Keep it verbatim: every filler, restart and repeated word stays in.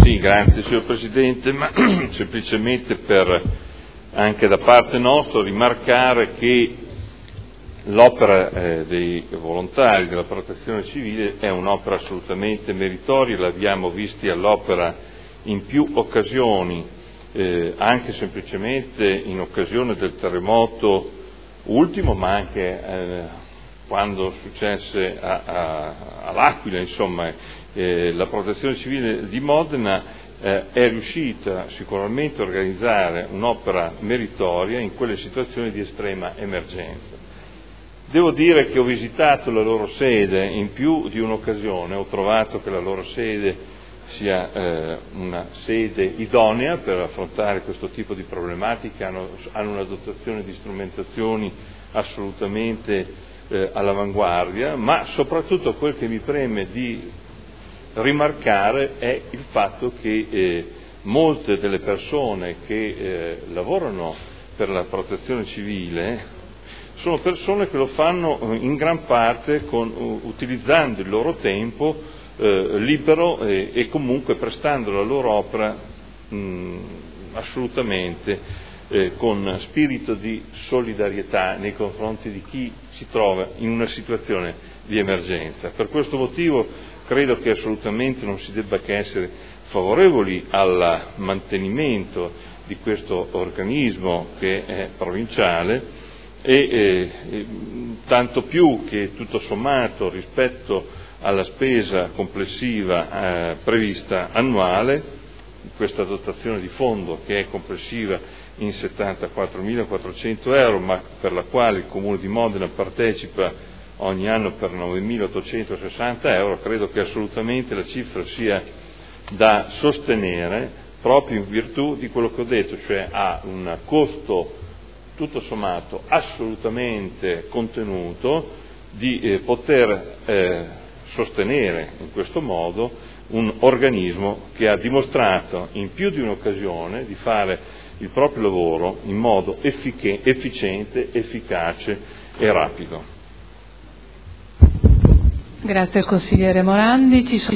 Sì, grazie signor Presidente, ma semplicemente per anche da parte nostra rimarcare che l'opera eh, dei volontari della protezione civile è un'opera assolutamente meritoria, l'abbiamo visti all'opera in più occasioni, eh, anche semplicemente in occasione del terremoto ultimo, ma anche eh, quando successe a, a, all'Aquila, insomma. Eh, la protezione civile di Modena eh, è riuscita sicuramente a organizzare un'opera meritoria in quelle situazioni di estrema emergenza. Devo dire che ho visitato la loro sede in più di un'occasione, ho trovato che la loro sede sia eh, una sede idonea per affrontare questo tipo di problematiche, hanno, hanno una dotazione di strumentazioni assolutamente eh, all'avanguardia, ma soprattutto quel che mi preme di rimarcare è il fatto che eh, molte delle persone che eh, lavorano per la protezione civile sono persone che lo fanno in gran parte con, utilizzando il loro tempo eh, libero eh, e comunque prestando la loro opera mh, assolutamente eh, con spirito di solidarietà nei confronti di chi si trova in una situazione di emergenza. Per questo motivo credo che assolutamente non si debba che essere favorevoli al mantenimento di questo organismo che è provinciale e eh, tanto più che tutto sommato rispetto alla spesa complessiva eh, prevista annuale, questa dotazione di fondo che è complessiva in settantaquattromilaquattrocento euro, ma per la quale il Comune di Modena partecipa ogni anno per novemilaottocentosessanta euro, credo che assolutamente la cifra sia da sostenere proprio in virtù di quello che ho detto, cioè ha un costo tutto sommato assolutamente contenuto di eh, poter eh, sostenere in questo modo un organismo che ha dimostrato in più di un'occasione di fare il proprio lavoro in modo effic- efficiente, efficace e rapido. Grazie al consigliere Morandi. Ci